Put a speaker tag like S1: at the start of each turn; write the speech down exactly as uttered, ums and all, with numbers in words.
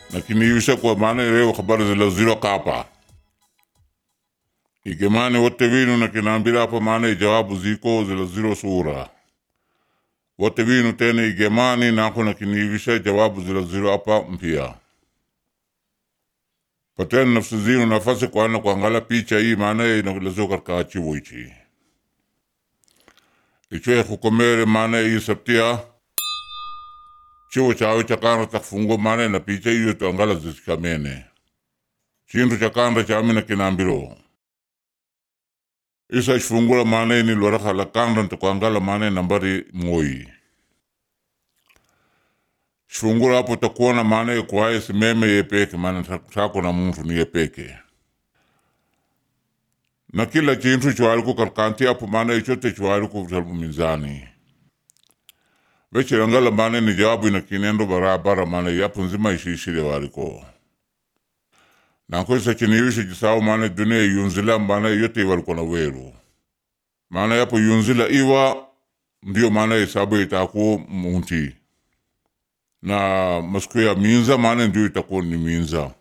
S1: lakini hivisha kwa maana leo habari zila ziro kapa igemani wote vinu na kinambira hapa maana jawabu ziko zila ziro sura wote vinu tena igemani nako na kinivisha jawabu zila ziro hapa mpia patena nafsi zinu nafasi kwa ana kuangala picha hii maana inakulezo katika chivu ichi ichwe kukomere maana hii saptia chivo chawe chakanda takufungo maana na picha hiyo tuangala zisikamene chindu chakanda chamina kinambiro isa ishfungula maana ni lwaraka la kanda ntakuangala maana nambari moi shfungula hapo takuona maana kwa simeme yepeke maana tako na mtu ni yepeke na kila chintu chwaliko karkanti hapo maana ichote chwaliko vitabu mizani weche langala maana ni jawabu inakinendo barabara maana yapo nzima ishishile waliko na kwa isa chiniwishe jisao maana dunia yunzila maana yote waliko na weru maana yapo yunzila iwa ndio maana isabu itakuwa munti na masku ya minza maana ndio itakuwa ni minza